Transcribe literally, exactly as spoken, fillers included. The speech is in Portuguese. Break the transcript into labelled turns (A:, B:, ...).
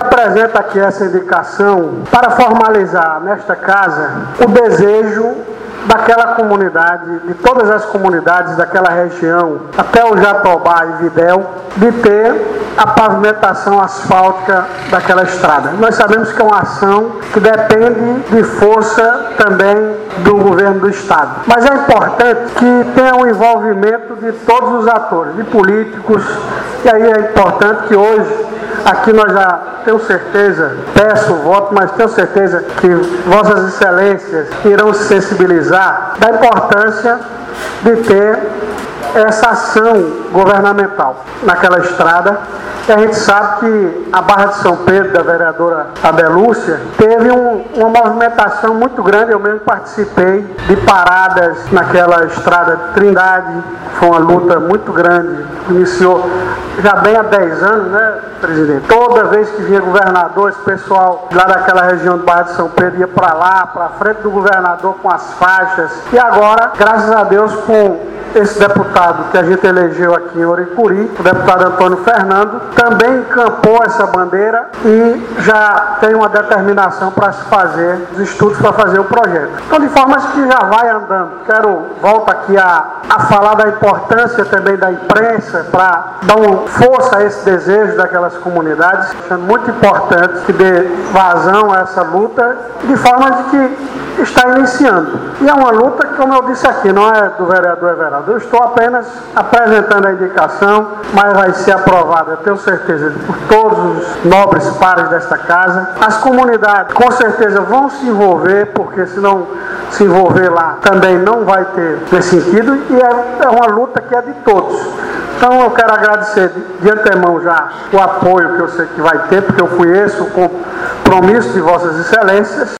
A: apresento aqui essa indicação para formalizar nesta casa o desejo daquela comunidade, de todas as comunidades daquela região, até o Jatobá e Videl, de ter a pavimentação asfáltica daquela estrada. Nós sabemos que é uma ação que depende de força também do governo do estado. Mas é importante que tenha um envolvimento de todos os atores, de políticos, e aí é importante que hoje, aqui nós já tenho certeza, peço o voto, mas tenho certeza que Vossas Excelências irão se sensibilizar da importância de ter essa ação governamental naquela estrada. E a gente sabe que a Barra de São Pedro, da vereadora Adelúcia, teve um, uma movimentação muito grande. Eu mesmo participei de paradas naquela estrada de Trindade. Foi uma luta muito grande. Iniciou já bem há dez anos, né, presidente? Toda vez que vinha governador, esse pessoal lá daquela região de Barra de São Pedro ia para lá, para frente do governador com as faixas. E agora, graças a Deus, com esse deputado que a gente elegeu aqui em Oricuri, o deputado Antônio Fernando, também encampou essa bandeira e já tem uma determinação para se fazer os estudos para fazer o projeto. Então, de forma que já vai andando. Quero, volto aqui a, a falar da importância também da imprensa para dar uma força a esse desejo daquelas comunidades, achando muito importante que dê vazão a essa luta, de forma de que está iniciando. E é uma luta que, como eu disse aqui, não é do vereador Everaldo. Eu estou apenas apresentando a indicação, mas vai ser aprovada, eu tenho certeza, por todos os nobres pares desta casa. As comunidades, com certeza, vão se envolver, porque se não se envolver lá, também não vai ter nesse sentido, e é, é uma luta que é de todos. Então eu quero agradecer de, de antemão já o apoio que eu sei que vai ter, porque eu conheço o compromisso de Vossas Excelências.